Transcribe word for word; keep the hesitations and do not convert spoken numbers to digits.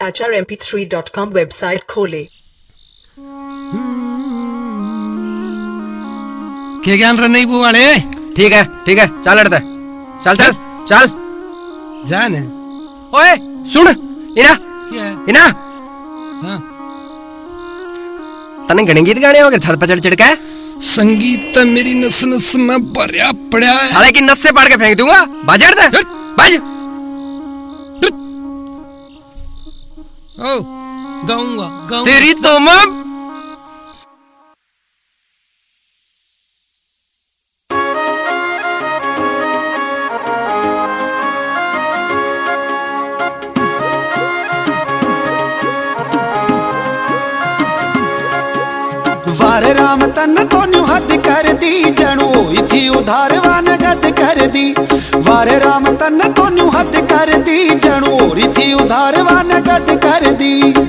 H R M P three dot com website खोले। क्या ज्ञान रहा नहीं बुआड़े? ठीक है ठीक है चल लड़ते चल चल चल जाने। ओए सुन इना क्या है? इना हाँ तने घने गीत गाने हो गए छत पर चढ़ चढ़ के। संगीत मेरी नस नस में भरिया पड़ा है। साले की नस से पाड़ के फेंक दूंगा। बाजार दे बाज। ओ गाऊंगा गाऊंगा तेरी तो मां। वारे राम तन तो न्यू हद कर दी जणू होई थी उधार वान गद कर दी। वारे राम तन तो न्यू हद कर दी जणू होई थी उधार वान गद कर दी।